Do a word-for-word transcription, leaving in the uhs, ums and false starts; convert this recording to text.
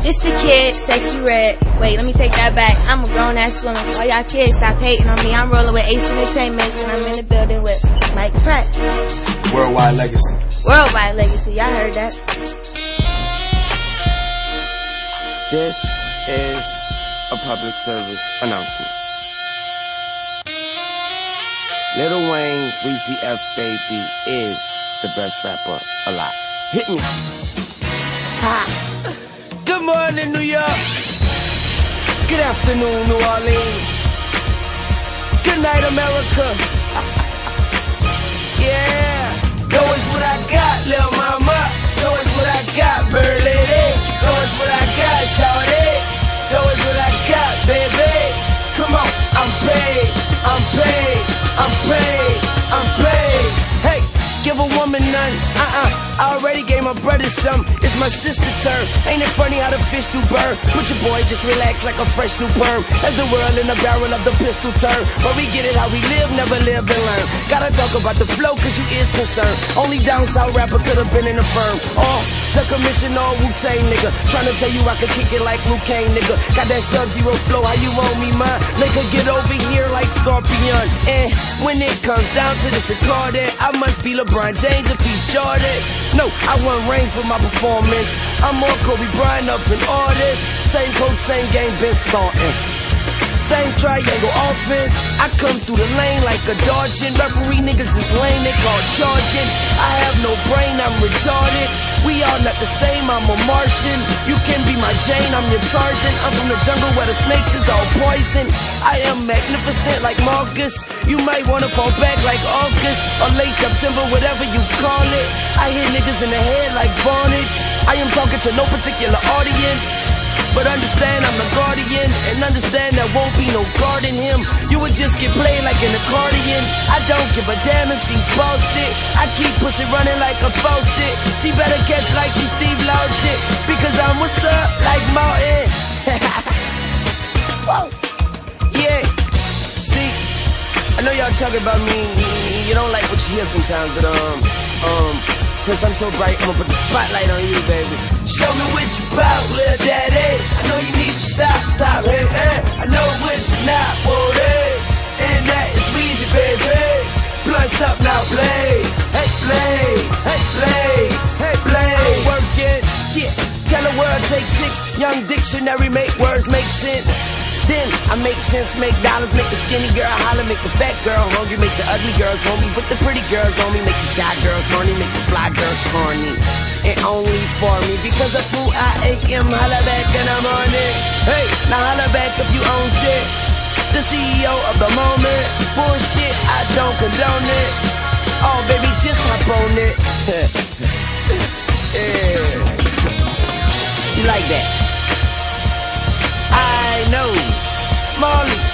It's the kid, Sexy Red. Wait, let me take that back. I'm a grown-ass woman. All y'all kids, stop hating on me. I'm rolling with Ace Entertainment, and I'm in the building with Mike Pratt. Worldwide Legacy. Worldwide Legacy. Y'all heard that. This is a public service announcement. Lil Wayne, Weezy F Baby is the best rapper alive. Hit me. Ha. Good morning, New York. Good afternoon, New Orleans. Good night, America. Yeah. Go is what I got, lil' mama. Go is what I got, bird lady. Go is what I got, shawty. Go is what I got, baby. Come on, I'm paid, I'm paid, I'm paid, I'm paid. Hey, give a woman none, uh-uh. I already gave my brother some. It's my sister turn. Ain't it funny how the fish do burn? Put your boy just relax like a fresh new perm. As the world in the barrel of the pistol turn. But we get it how we live, never live and learn. Gotta talk about the flow cause you is concerned. Only down south rapper could've been in the firm. Oh, the commission on Wu-Tang nigga. Tryna tell you I could kick it like Luke Kane nigga. Got that Sub-Zero flow, how you want me man? Nigga get over here like Scorpion. And when it comes down to this recording, I must be LeBron James if he's Jordan. No, I won rings with my performance. I'm more Kobe Bryant up in all this. Same coach, same game, been starting. Same triangle offense. I come through the lane like a dodging. Referee niggas is lame, they call charging. I have no brain, I'm retarded. We all not the same, I'm a Martian. You can be my Jane, I'm your Tarzan. I'm from the jungle where the snakes is all poison. I am magnificent like Marcus. You might wanna fall back like August or late September, whatever you call it. I hit niggas in the head like Varnage. I am talking to no particular audience, but understand I'm the guardian, and understand there won't be no guard in him. You would just get played like an accordion. I don't give a damn if she's bullshit. I keep pussy running like a faucet. She better catch like she Steve Logic, because I'm what's up like Martin. Whoa. Yeah. See, I know y'all talking about me. You don't like what you hear sometimes, but um, um, since I'm so bright, I'ma put the spotlight on you, baby. Show me what you bout, little daddy. I know you need to stop, stop, hey, hey. I know what you're not, boy, hey. And that is Weezy, baby. Blunts up now, blaze. Hey, blaze. Hey, blaze. Hey, blaze. I'm working, yeah. Tell the world take six. Young dictionary, make words make sense. Then I make sense, make dollars, make the skinny girl holler, make the fat girl hungry, make the ugly girls want me, with the pretty girls on me, make the shy girls horny, make the fly girls corny. And only for me, because of who I am, holla back in the morning. Hey, now holla back if you own shit. The C E O of the moment. Bullshit, I don't condone it. Oh baby, just hop on it. Yeah. You like that? I know. Molly.